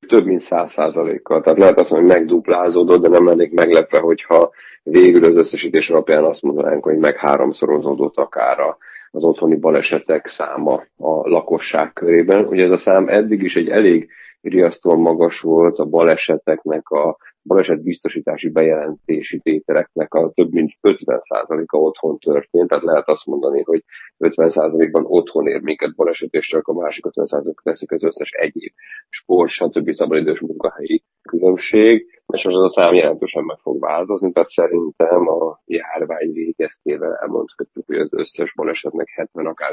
több mint 100%-kal. Tehát lehet azt mondani, hogy megduplázódott, de nem lennék meglepve, hogyha végül az összesítés alapján azt mondanánk, hogy meg háromszorozódott akár az otthoni balesetek száma a lakosság körében. Ugye ez a szám eddig is egy elég riasztóan magas volt, a baleseteknek, a balesetbiztosítási bejelentési tételeknek a több mint 50%-a otthon történt, tehát lehet azt mondani, hogy 50%-ban otthon ér minket baleset, és csak a másik 50%-ot teszik az összes egyéb sport, stb. Szabadidős munkahelyi különbség, és az a szám jelentősen meg fog változni, tehát szerintem a járvány végeztével elmondhatjuk, hogy az összes balesetnek 70, akár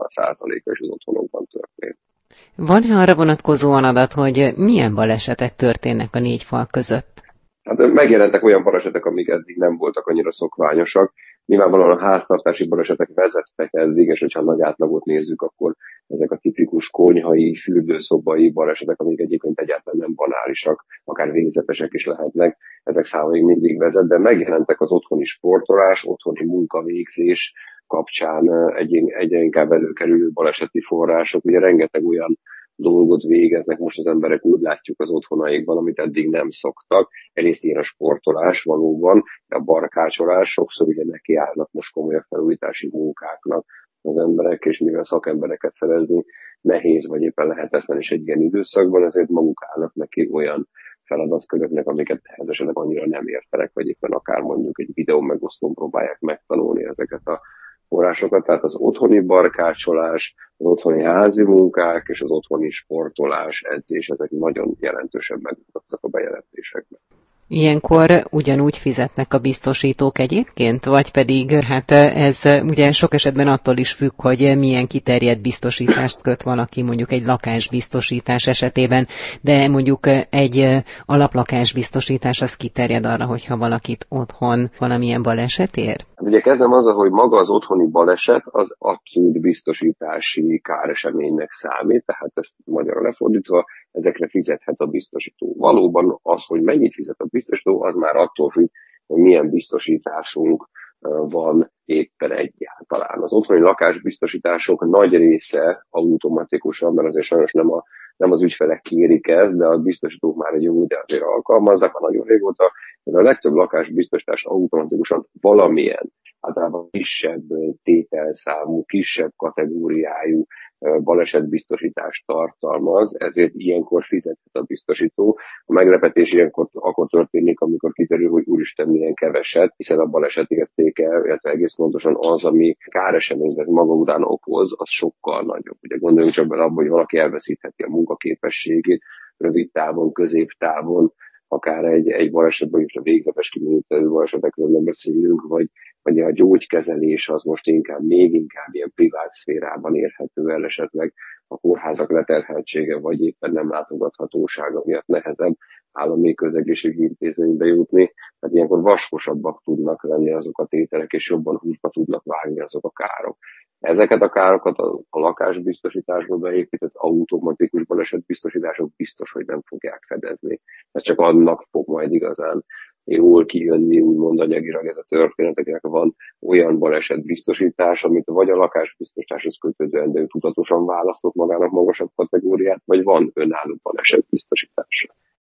80%-a is az otthonokban történt. Van-e arra vonatkozóan adat, hogy milyen balesetek történnek a négy fal között? Hát megjelentek olyan balesetek, amik eddig nem voltak annyira szokványosak. Nyilvánvalóan a háztartási balesetek vezettek eddig, és hogyha nagy átlagot nézzük, akkor ezek a tipikus konyhai, fürdőszobai balesetek, amik egyébként egyáltalán nem banálisak, akár végzetesek is lehetnek, ezek számáig mindig vezet, de megjelentek az otthoni sportolás, otthoni munkavégzés kapcsán egyre inkább előkerülő baleseti források. Ugye rengeteg olyan dolgot végeznek most az emberek, úgy látjuk az otthonaikban, amit eddig nem szoktak. Egyrészt ilyen a sportolás valóban, de a barkácsolás, sokszor ugye nekiállnak most komolyabb felújítási munkáknak az emberek, és mivel szakembereket szerezni nehéz, vagy éppen lehetetlen is egy ilyen időszakban, ezért maguk állnak neki olyan feladatköröknek, amiket esetleg annyira nem értenek, vagy éppen akár mondjuk egy videó megosztón próbálják megtanulni ezeket a forrásokat, tehát az otthoni barkácsolás, az otthoni házi munkák és az otthoni sportolás, edzés, ezek nagyon jelentősen megmutattak a bejelentésekben. Ilyenkor ugyanúgy fizetnek a biztosítók egyébként, vagy pedig hát ez ugye sok esetben attól is függ, hogy milyen kiterjedt biztosítást köt valaki, mondjuk egy lakásbiztosítás esetében, de mondjuk egy alaplakásbiztosítás az kiterjed arra, hogyha valakit otthon valamilyen baleset ér? Hát ugye kezdem azzal, hogy maga az otthoni baleset az abszolút biztosítási káreseménynek számít, tehát ezt magyarra lefordítva, ezekre fizethet a biztosító. Valóban az, hogy mennyit fizet a biztosító, az már attól függ, hogy milyen biztosításunk van éppen egyáltalán. Az otthoni lakásbiztosítások nagy része automatikusan, mert azért sajnos nem az ügyfelek kérik ezt, de a biztosítók már egy jó ide azért alkalmazzák, már nagyon régóta. Ez a legtöbb lakásbiztosítás automatikusan valamilyen, általában kisebb tételszámú, kisebb kategóriájú balesetbiztosítást tartalmaz, ezért ilyenkor fizethet a biztosító. A meglepetés ilyenkor akkor történik, amikor kiderül, hogy úristen milyen keveset, hiszen a baleset értéke, illetve egész pontosan az, ami káreseményt ez maga után okoz, az sokkal nagyobb. Ugye gondoljunk csak bele abba, hogy valaki elveszítheti a munkaképességét rövid távon, középtávon, akár egy balesetben is a végzetes kimenetelő balesetekről nem beszélünk, vagy a gyógykezelés az most még inkább ilyen privát szférában érhető el, esetleg a kórházak leterheltsége, vagy éppen nem látogathatósága miatt nehezebb állami közegészségügyi intézménybe jutni. Tehát ilyenkor vaskosabbak tudnak lenni azok a tételek, és jobban húsba tudnak vágni azok a károk. Ezeket a károkat a lakásbiztosításba beépített automatikus balesetbiztosítások biztos, hogy nem fogják fedezni. Ez csak annak fog majd igazán jól kijönni, úgymond anyagilag ez a történeteknek van olyan balesetbiztosítás, amit vagy a lakásbiztosításhoz kötődően, de ő tudatosan választott magának magasabb kategóriát, vagy van önálló balesetbiztosítása.